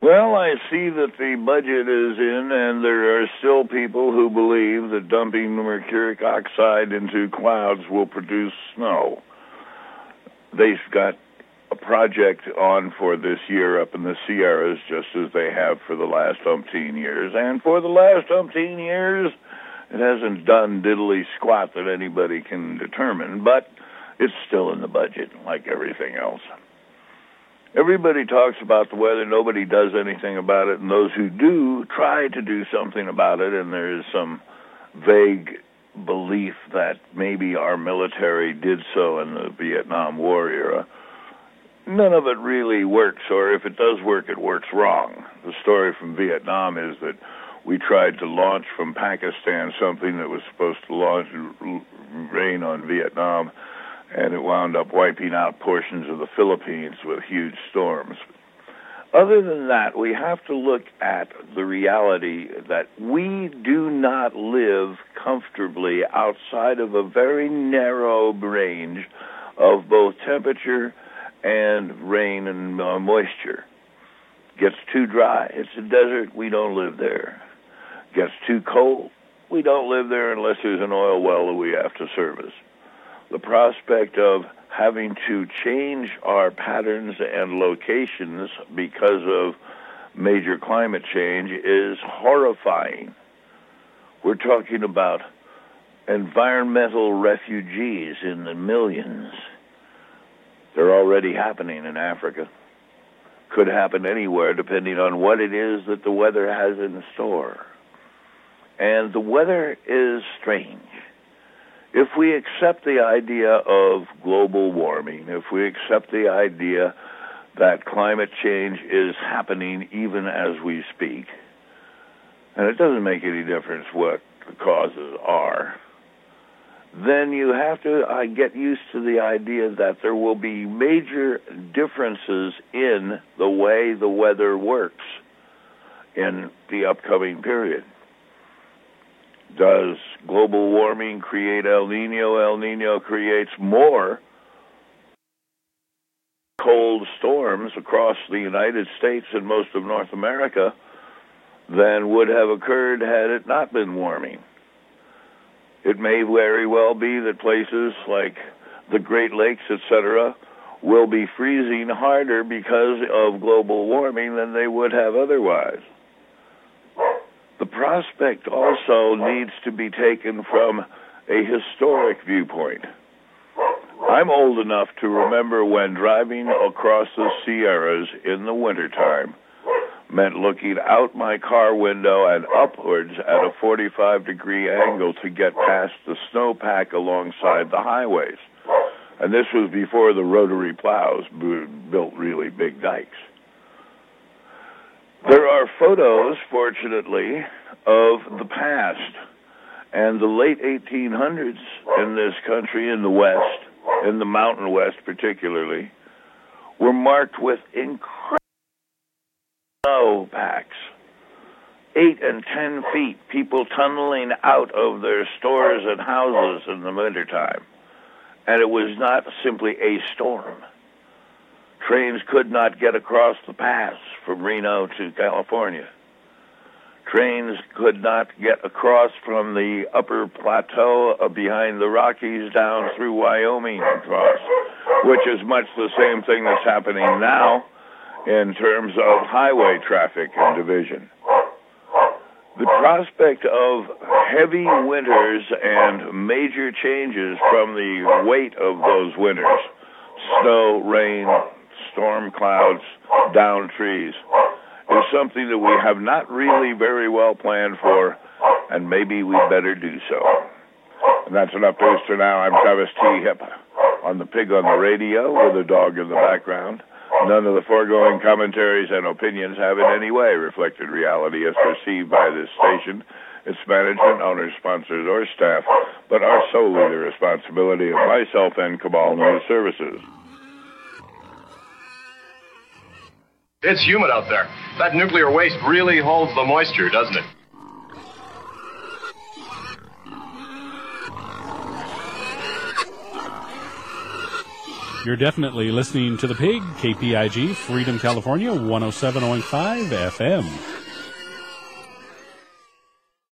Well, I see that the budget is in, and there are still people who believe that dumping mercuric oxide into clouds will produce snow. They've got a project on for this year up in the Sierras, just as they have for the last umpteen years. And for the last umpteen years, it hasn't done diddly squat that anybody can determine, but it's still in the budget, like everything else. Everybody talks about the weather, nobody does anything about it, and those who do try to do something about it, and there is some vague belief that maybe our military did so in the Vietnam War era. None of it really works, or if it does work, it works wrong. The story from Vietnam is that we tried to launch from Pakistan something that was supposed to launch rain on Vietnam, and it wound up wiping out portions of the Philippines with huge storms. Other than that, we have to look at the reality that we do not live comfortably outside of a very narrow range of both temperature and rain and moisture. Gets too dry, it's a desert, we don't live there. Gets too cold, we don't live there unless there's an oil well that we have to service. The prospect of having to change our patterns and locations because of major climate change is horrifying. We're talking about environmental refugees in the millions. They're already happening in Africa. Could happen anywhere depending on what it is that the weather has in store. And the weather is strange. If we accept the idea of global warming, if we accept the idea that climate change is happening even as we speak, and it doesn't make any difference what the causes are, then you have to get used to the idea that there will be major differences in the way the weather works in the upcoming period. Does global warming create El Nino? El Nino creates more cold storms across the United States and most of North America than would have occurred had it not been warming. It may very well be that places like the Great Lakes, etc., will be freezing harder because of global warming than they would have otherwise. The prospect also needs to be taken from a historic viewpoint. I'm old enough to remember when driving across the Sierras in the wintertime meant looking out my car window and upwards at a 45-degree angle to get past the snowpack alongside the highways. And this was before the rotary plows built really big dikes. There are photos, fortunately, of the past, and the late 1800s in this country, in the West, in the Mountain West particularly, were marked with incredible snow packs, 8 and 10 feet, people tunneling out of their stores and houses in the wintertime. And it was not simply a storm. Trains could not get across the pass from Reno to California. Trains could not get across from the upper plateau behind the Rockies down through Wyoming across, which is much the same thing that's happening now in terms of highway traffic and division. The prospect of heavy winters and major changes from the weight of those winters, snow, rain, storm clouds, down trees, is something that we have not really very well planned for, and maybe we better do so. And that's enough news for now. I'm Travis T. Hip on the Pig on the Radio with a dog in the background. None of the foregoing commentaries and opinions have in any way reflected reality as perceived by this station, its management, owners, sponsors, or staff, but are solely the responsibility of myself and Cabal News Services. It's humid out there. That nuclear waste really holds the moisture, doesn't it? You're definitely listening to The Pig, KPIG, Freedom, California, 107.5 FM.